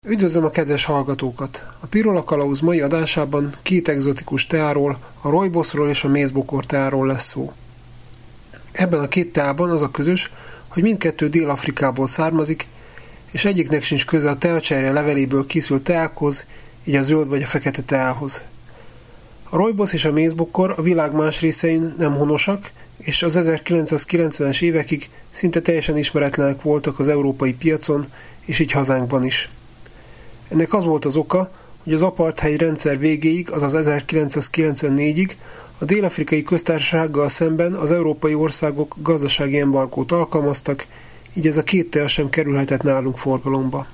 Üdvözlöm a kedves hallgatókat! A Pirola Kalauz mai adásában két egzotikus teáról, a rooibosról és a mézbokor teáról lesz szó. Ebben a két teában az a közös, hogy mindkettő Dél-Afrikából származik, és egyiknek sincs köze a teacserje leveléből készült teákhoz, így a zöld vagy a fekete teához. A rooibos és a mézbokor a világ más részein nem honosak, és az 1990-es évekig szinte teljesen ismeretlenek voltak az európai piacon, és így hazánkban is. Ennek az volt az oka, hogy az apartheid rendszer végéig, azaz 1994-ig a Dél-Afrikai Köztársasággal szemben az európai országok gazdasági embargót alkalmaztak, így ez a két tea sem kerülhetett nálunk forgalomba.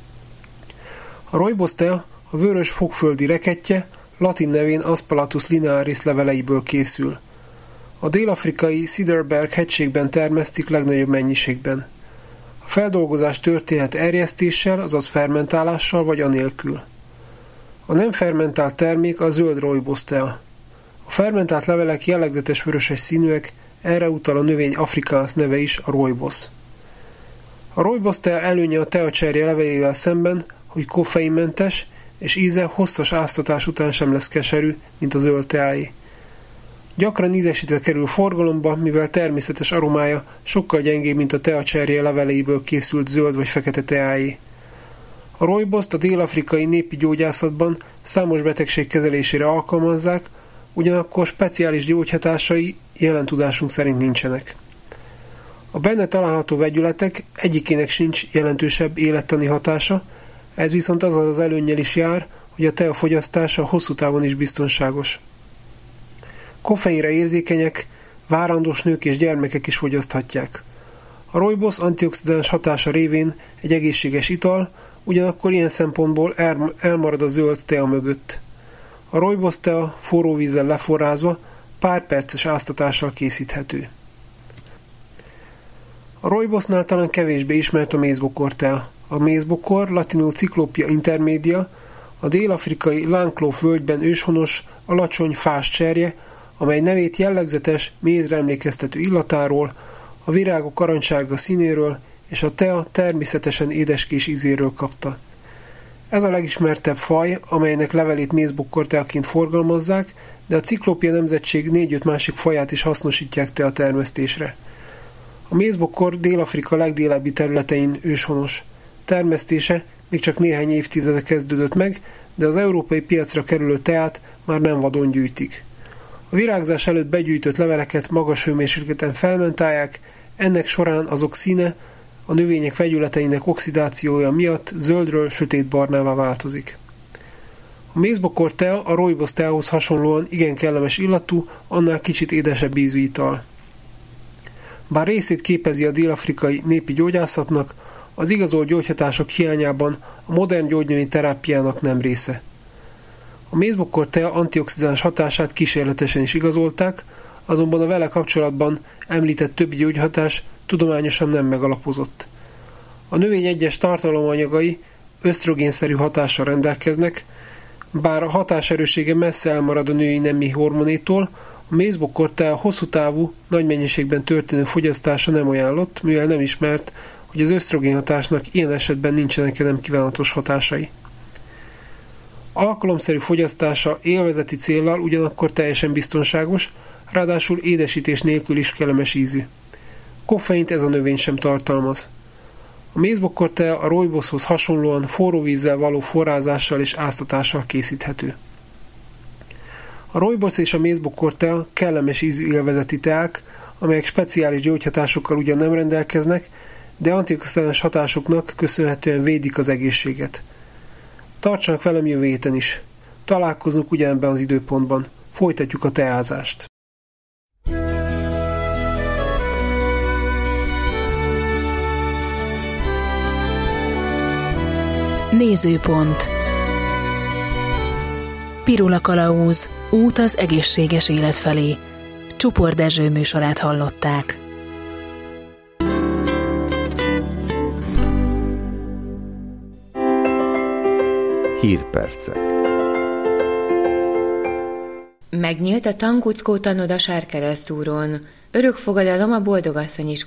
A rooibos tea a vörös fogföldi rekettye, latin nevén Aspalathus linearis leveleiből készül. A dél-afrikai Cederberg hegységben termesztik legnagyobb mennyiségben. A feldolgozás történhet erjesztéssel, azaz fermentálással vagy anélkül. A nem fermentált termék a zöld rooibos tea. A fermentált levelek jellegzetes vöröses színűek, erre utal a növény afrikaans neve is, a rooibos. A rooibos tea előnye a teacserje levelével szemben, hogy koffeinmentes, és íze hosszas áztatás után sem lesz keserű, mint a zöld teáé. Gyakran ízesítve kerül forgalomba, mivel természetes aromája sokkal gyengébb, mint a teacserje leveléiből készült zöld vagy fekete teáé. A rooiboszt a dél-afrikai népi gyógyászatban számos betegség kezelésére alkalmazzák, ugyanakkor speciális gyógyhatásai jelen tudásunk szerint nincsenek. A benne található vegyületek egyikének sincs jelentősebb élettani hatása, ez viszont azzal az előnnyel is jár, hogy a tea fogyasztása hosszú távon is biztonságos. Koffeinre érzékenyek, várandós nők és gyermekek is fogyaszthatják. A rooibos antioxidáns hatása révén egy egészséges ital, ugyanakkor ilyen szempontból elmarad a zöld tea mögött. A rooibos tea forró vízzel leforrázva pár perces áztatással készíthető. A rooibosnál talán kevésbé ismert a mézbokor tea. A mézbokor, latinul Cyclopia intermedia, a dél-afrikai Langkloof völgyben őshonos, alacsony fás cserje, amely nevét jellegzetes, mézre emlékeztető illatáról, a virágok aranysárga színéről és a tea természetesen édeskés ízéről kapta. Ez a legismertebb faj, amelynek levelét mézbokor teaként forgalmazzák, de a Cyclopia nemzetség 4-5 másik faját is hasznosítják tea termesztésre. A mézbokor Dél-Afrika legdélebbi területein őshonos. Termesztése még csak néhány évtizede kezdődött meg, de az európai piacra kerülő teát már nem vadon gyűjtik. A virágzás előtt begyűjtött leveleket magas hőmérsékleten fermentálják, ennek során azok színe a növények vegyületeinek oxidációja miatt zöldről sötétbarnává változik. A mézbokor tea a rooibos teához hasonlóan igen kellemes illatú, annál kicsit édesebb ízű ital. Bár részét képezi a dél-afrikai népi gyógyászatnak, az igazolt gyógyhatások hiányában a modern gyógynövény terápiának nem része. A mézbokor tea antioxidáns hatását kísérletesen is igazolták, azonban a vele kapcsolatban említett többi gyógyhatás tudományosan nem megalapozott. A növény egyes tartalomanyagai ösztrogénszerű hatással rendelkeznek, bár a hatáserőssége messze elmarad a női nemi hormonétól, a mézbokor tea hosszú távú, nagy mennyiségben történő fogyasztása nem ajánlott, mivel nem ismert, hogy az ösztrogén hatásnak ilyen esetben nincsenek nem kívánatos hatásai. Alkalomszerű fogyasztása élvezeti céllal ugyanakkor teljesen biztonságos, ráadásul édesítés nélkül is kellemes ízű. Koffeint ez a növény sem tartalmaz. A mézbokor tea a rooiboshoz hasonlóan forró vízzel való forrázással és áztatással készíthető. A rooibos és a mézbokor tea kellemes ízű élvezeti teák, amelyek speciális gyógyhatásokkal ugyan nem rendelkeznek, de antioxidáns hatásoknak köszönhetően védik az egészséget. Tartsanak velem jövő héten is. Találkozunk ugyanebben az időpontban. Folytatjuk a teázást. Nézőpont. Pirola Kalauz. Út az egészséges élet felé. Csupor Dezső műsorát hallották. Hírpercek. Megnyílt a Tankuckó tanoda Sárkeresztúron. Örökfogadalom a Boldogasszony